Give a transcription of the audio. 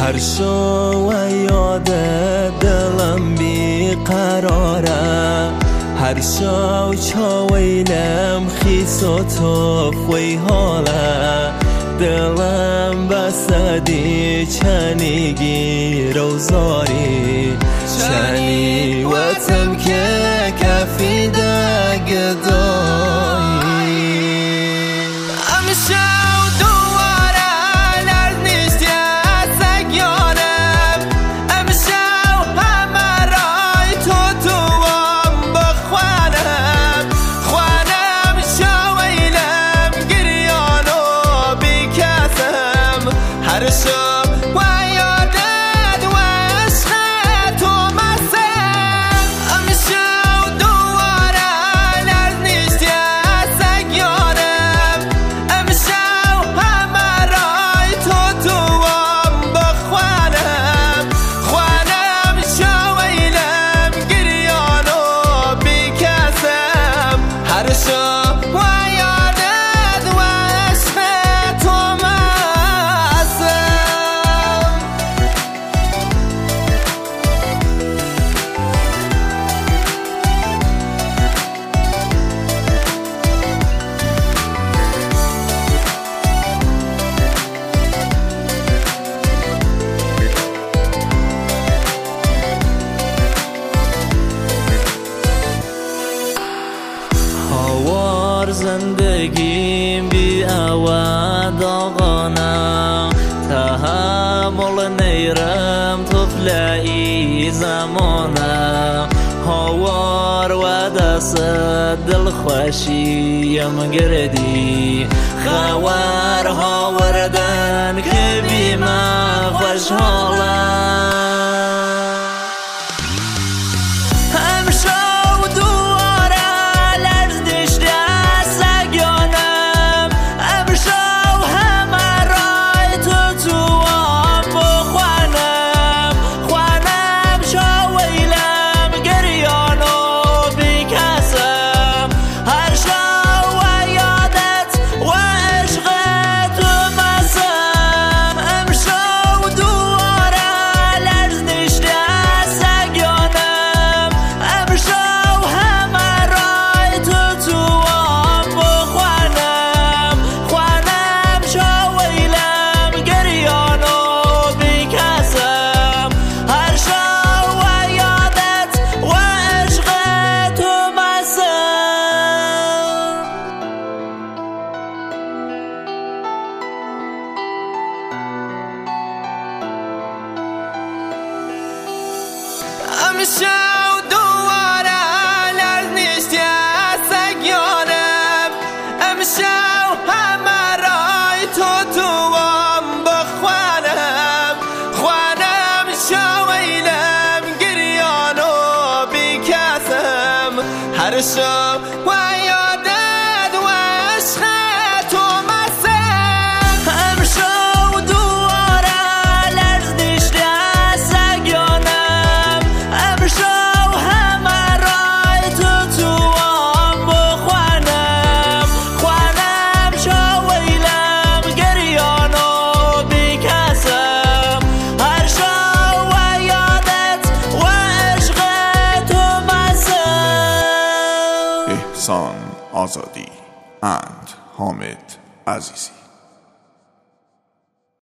هر شو و یاد دلم بی قراره هر شو چاویلم خیس و تو خوی حاله دلم بسدی چنیگی روزاری چنی وطم که کفی دگدایی زندگیم بی اوان داغانم تحمل نیرم طفلایی زمانم هوار و دست دل خوشیم گردی خوار هاوردن که بی من خوش حالم امشو دواره لرزنیشتی سگیانم امشو همه رای توام بخوانم خوانم شویلم گریان و بیکسم هر شب و یادت و عشق تو مسم امشو دواره لرزنیشتی احسان آزادی and حامد عزیزی.